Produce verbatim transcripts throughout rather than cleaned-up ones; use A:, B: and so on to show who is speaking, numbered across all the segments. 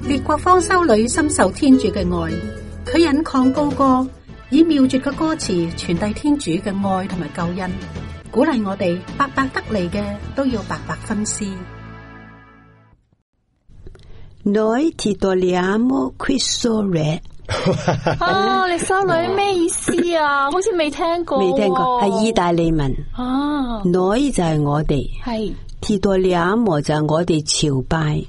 A: 列國方修女深受天主嘅愛，佢引吭高歌，以妙絕嘅歌詞傳遞天主嘅愛同埋救恩，鼓勵我哋白白得嚟嘅都要白白分施。
B: Noi titoliamo questo re
C: 啊，歷修女咩意思啊？好似未聽過，
B: 未聽過，係意大利文。
C: 啊
B: Noi 就係我哋，
C: 係
B: titoliamo 就係我哋朝拜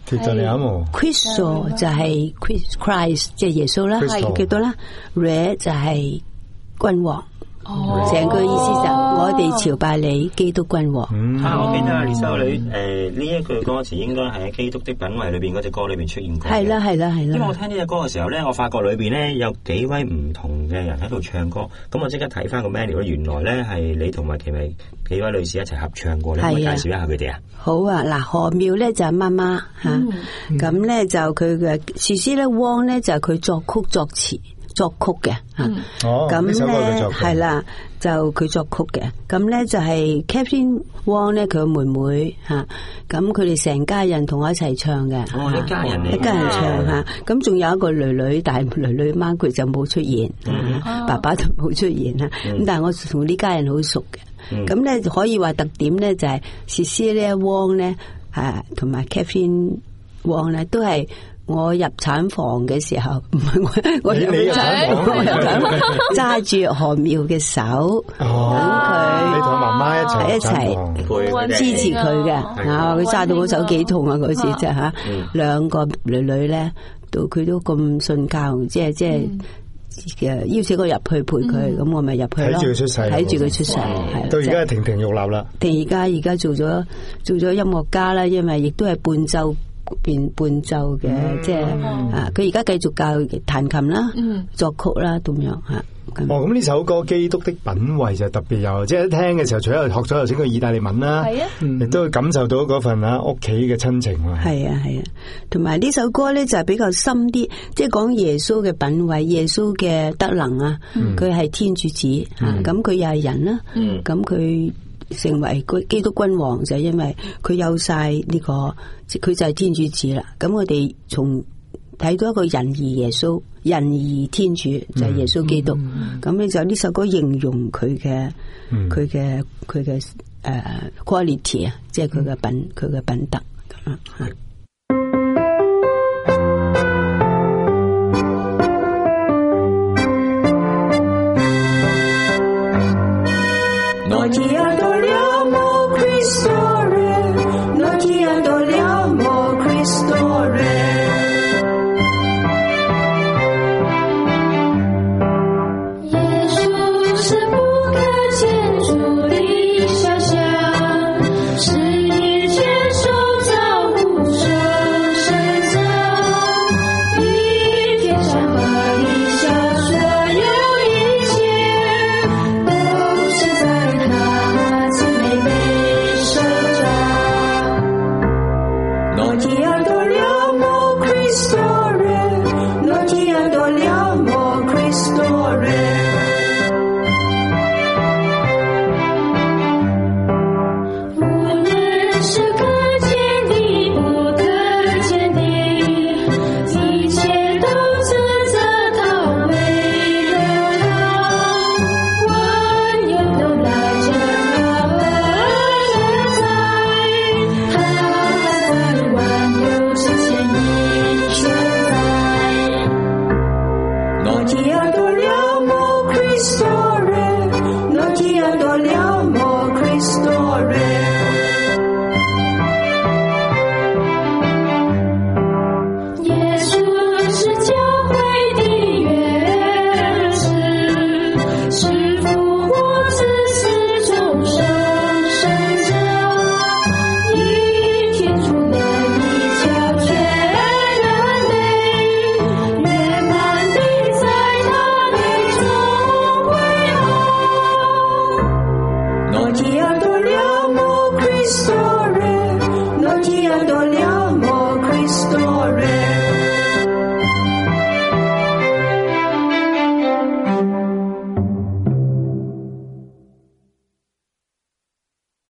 B: ，Cristo 就係 Christ 即係耶穌啦，係記到啦 ，Re 就係君王。哦，成個意思就我哋朝拜你基督君王。
D: 嗯、啊，我記得啊，列修女誒呢一句歌詞應該係喺基督的品味裏邊嗰隻歌裏邊出現過。
B: 係啦係啦係啦。因
D: 為我聽呢隻歌嘅時候咧，我發覺裏邊咧有幾位唔同嘅人喺度唱歌，咁我即刻睇翻個 menu， 原來咧係你同埋其咪幾位女士一齊合唱過，你可唔可以介紹一下佢哋啊？
B: 好啊，嗱，何妙咧就係媽媽吓，咁咧、嗯、就佢嘅詩詩咧，汪咧就係佢作曲作詞。作曲嘅吓，咁咧係啦，就佢作曲嘅，咁咧就係 Catherine Wong 咧，佢妹妹吓，咁佢哋成家人同我一齊唱嘅，
D: 哦，一家人嚟，
B: 一家人唱吓，咁仲有一個女女，但係女女 Margaret 就冇出現，嗯、爸爸就冇出現啦，咁、嗯、但係我同呢家人好熟嘅，咁咧、嗯、可以話特點咧就係 Cecilia Wong 咧，吓同埋 Catherine Wong 咧都係。我入產房嘅時候，唔係我我入產房，我入產房揸住何妙嘅手，等佢
E: 你同媽媽一齊
B: 一齊支持佢嘅，啊佢揸到我手幾痛啊嗰次啫吓，兩個女女咧，到佢都咁信教，即係即係誒邀請我入去陪佢，咁我咪入去咯，
E: 睇住佢出世，
B: 睇住佢出世，係
E: 到而家亭亭玉立啦。
B: 定而家而家做咗做咗音樂家啦，因為亦都係伴奏。變伴奏嘅，嗯、即係啊！佢而家繼續教彈琴啦、嗯、作曲啦，咁樣吓。
E: 哦，咁呢首歌《基督的品味》就特別有，即係一聽嘅時候，除咗學咗頭先個意大利文啦，係啊，亦、嗯、都會感受到嗰份啊屋企嘅親情。
B: 係啊係啊，同埋呢首歌咧就係比較深啲，即係講耶穌嘅品味、耶穌嘅德能啊。佢係、嗯、天主子啊，咁佢又係人啦，咁佢、嗯。成為基督君王就係因為佢有晒呢、這個，佢就係天主子啦。咁我哋從睇到一個仁義耶穌，仁義天主就係耶穌基督。咁你、嗯嗯、就呢首歌形容佢嘅佢嘅佢嘅誒 quality 啊，即係佢嘅品佢嘅品德咁樣。